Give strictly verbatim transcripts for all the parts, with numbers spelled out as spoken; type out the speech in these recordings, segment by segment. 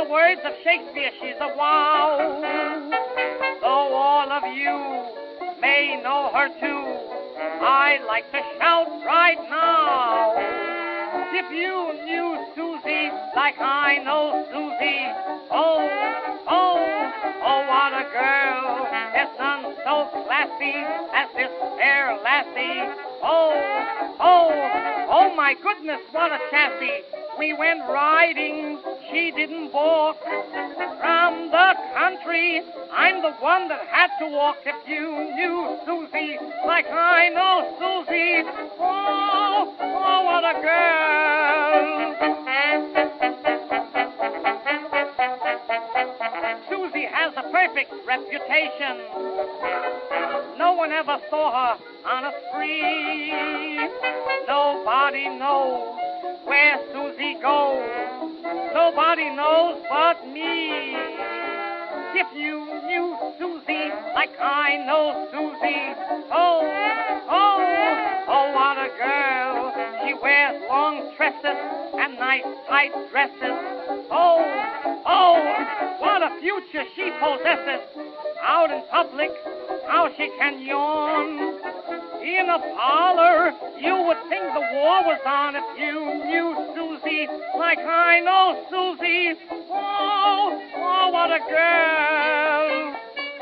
the words of Shakespeare, she's a wow. Though all of you may know her too, I'd like to shout right now. If you knew Susie like I know Susie, oh, oh, oh, what a girl. There's none so classy as this fair lassie. Oh, oh, oh, my goodness, what a chassis. We went riding, she didn't balk. From the country, I'm the one that had to walk. If you knew Susie like I know Susie, oh, oh, what a girl. Susie has a perfect reputation. No one ever saw her on a spree. Nobody knows where Susie goes. Nobody knows but me. If you knew Susie like I know Susie, oh, oh, oh, what a girl. She wears long tresses and nice tight dresses. Oh, oh, what a future she possesses. Out in public, how she can yawn. In a parlor, you would think the war was on if you knew Susie like I know Susie. Oh, oh, what a girl.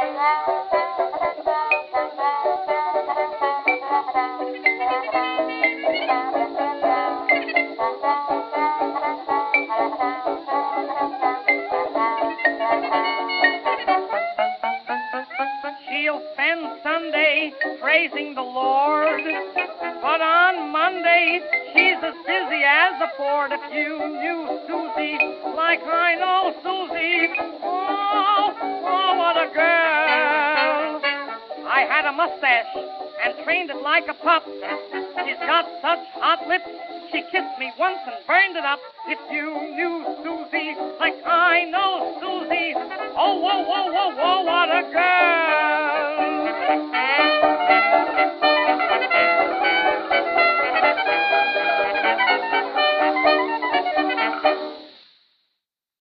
She'll spend Sunday praising the Lord, but on Monday she's as busy as a Ford. If you knew Susie like I know Susie, oh, oh, what a girl. I had a mustache and trained it like a pup. She's got such hot lips, she kissed me once and burned it up. If you knew Susie like I know Susie, oh, whoa, whoa, whoa, whoa.